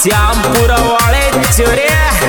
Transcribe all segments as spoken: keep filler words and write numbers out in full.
श्यामपुर वाले चोरे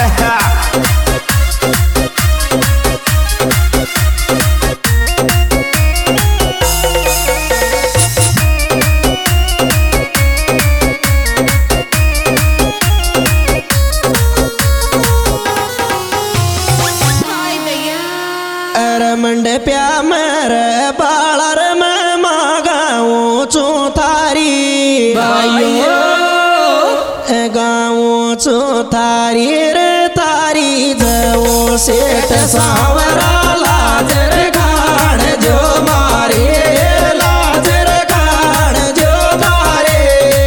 मंडप्या मेरे बालर में मागाऊं चू थारी भाइयों गाऊं चू थारी रे थारी जवो सेठ सावरा लाजर खान जो मारे लाजर खान जो तारे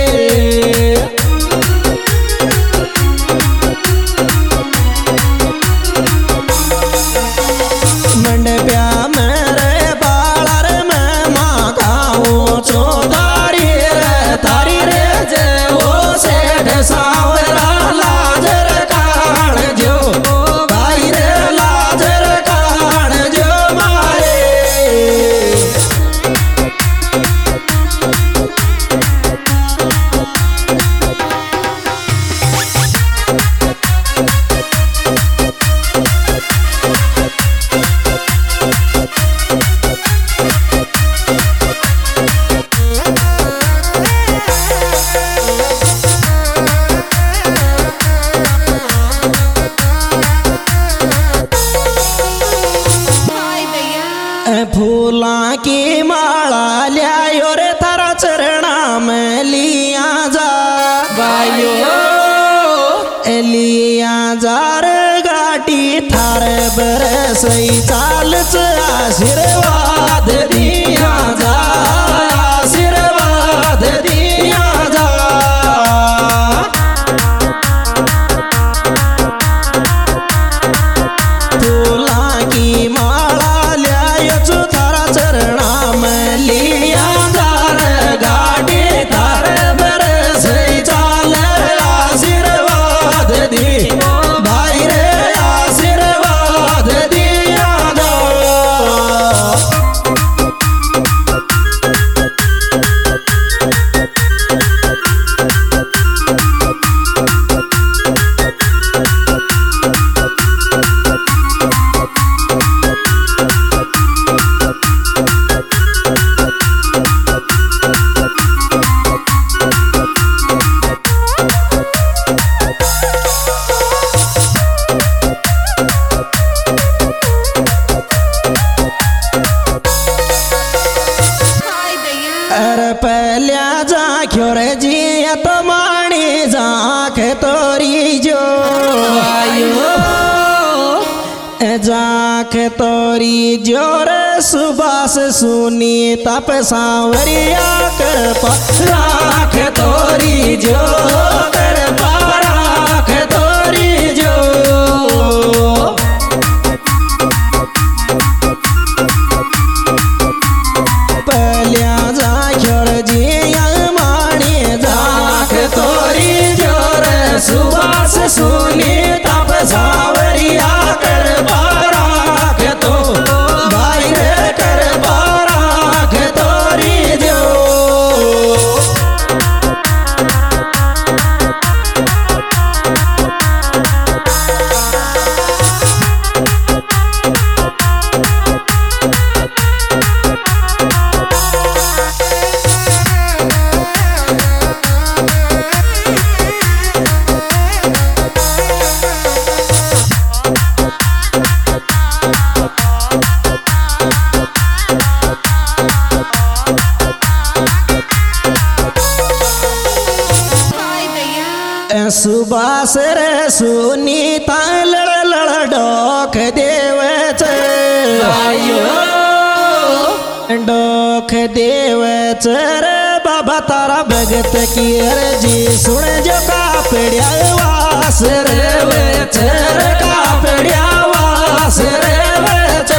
मंडप्या मेरे बालर में मागाऊं चो तारी रे तारी रे जवो सेठ सावरा लाजर खान जो भाई रे लाजर खान जो मारे फूला की माला लियायो रे थारा चरणा में लिया जा भाइयों लिया जा रे गाटी थारे बरसई चालच आशीर्वाद दिया जा आशीर्वाद दिया जा फूला की माला थारा चरणा में लिया दार गाड़ी तार बरस चाल आशीर्वाद दी भाई रे आशीर्वाद दिया दो पहल्या जाख्यो रे जिया तो माणी जाख तोरी जो जाख तोरी जो रे सुबास सुनी तप सांवरिया कर राख तोरी जो कर राख तोरी जो पहल्या जाख्यो रे जिया माणी जाख तोरी जो रे सुबास सुनी तप सांवरिया कर राख तो भाई रे कर राख तोरी जो सुबास रे सुनीता लड़ लड़ डोख देवच डोख देवच रे बाबा तारा भगत की अर्जी सुन जो का पेड़िया वास रे वेच रे का पेड़िया वास रे वेच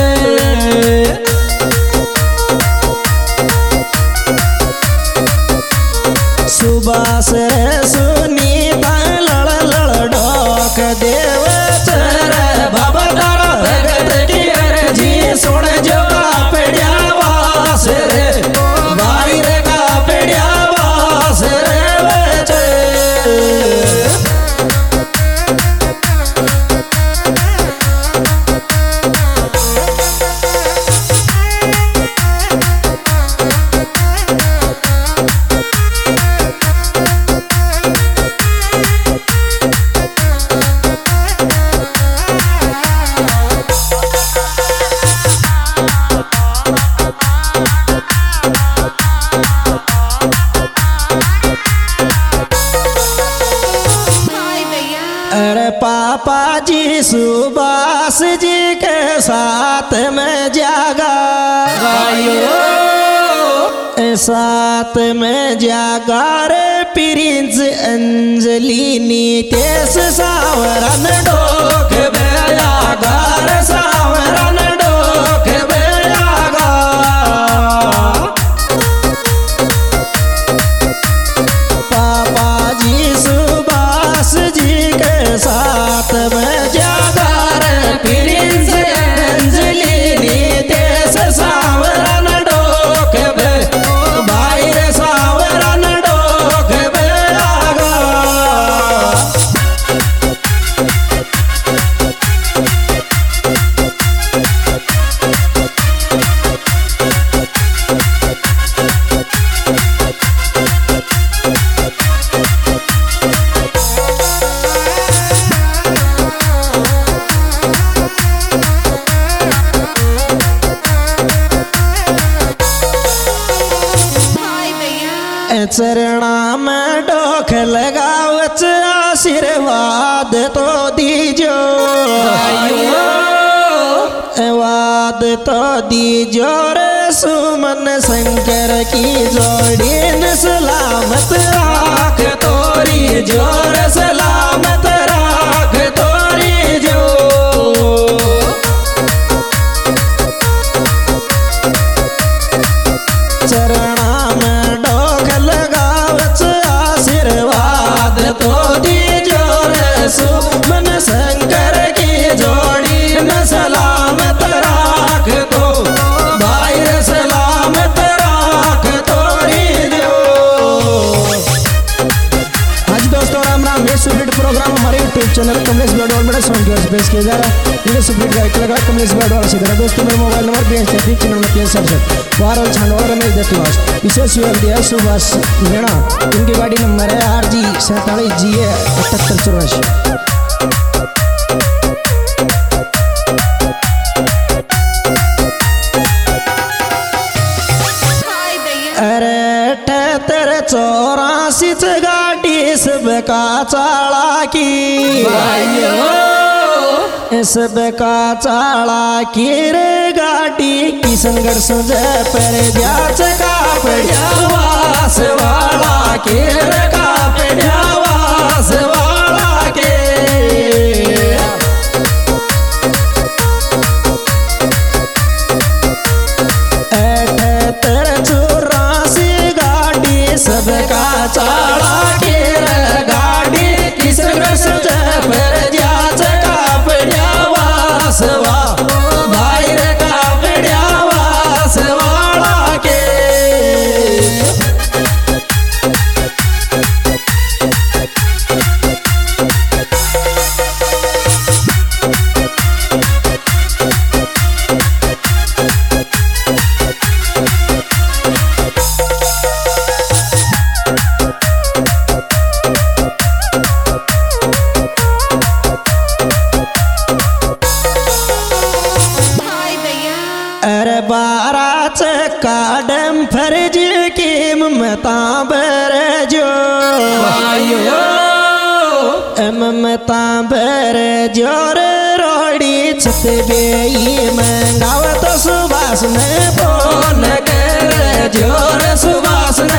सुबास रे सुनीता लड़ लड़ डोख देवच रे बाबा तारा भगत की अर्जी सुन जो का पेड़िया वास रे भाई रे का पेड़िया वास रे वेच सुभाष जी के साथ में जागा साथ में जागा रे प्रिंस अंजलि नीतेश सावरन डोक बेयागा रे सावरन डोक बेयागा पापा जी सुभाष जी के साथ में जागा रे प्रिंस अंजलि नीतेश सावरन डोक बे भाई रे सावरन डोक बेयागा चरणा में डोख लगावच आशीर्वाद तो दीजो वाद तो दीजो रे सुमन शंकर की जोड़ी न सलामत राख तोरी जोर सलामत राख तोरी जो चरणा में डोख लगावच आशीर्वाद तो दीजो रे सुमन शंकर की जोड़ी न सलामत राख तो भाई रे सलामत राख तोरी दो। आज दोस्तों राम राम, ये सुपरहिट प्रोग्राम हमारे यूट्यूब चैनल कमलेश बेडवाल में सॉन्ग की पेश किया जा रहा है। ये सुपरहिट गायक लगा कमलेश बेडवाल से जरा दोस्तों मेरा मोबाइल नंबर भी है चैनल में तीन सड़सठ वारल छांडवा रमेश दत्तवास विशेष योग दिया सुभाष मीणा, इनकी गाड़ी नंबर है आर जी सैतालीस जी है अठहत्तर चौरासी। अरे अठहत्तर चौरासी गाड़ी सबका चाला की सबका चाला की रे गाड़ी किशनगढ़ सुझे पर जाच का पड़ा वास वाला के रे का पड़ा वास वाला के अठहत्तर चौरासी गाड़ी सबका चाला के रे गाड़ी किशनगढ़ सुझे पर जाच का पड़ा वास वाला भाई रे का पड़ा वास वाला के अरे बारा चक्का डम्फर जी की ममता बर जो ममता बर जोर रोड़ी छत बेई मंगाव तो सुभाष में फोन कर जोर सुभाष ने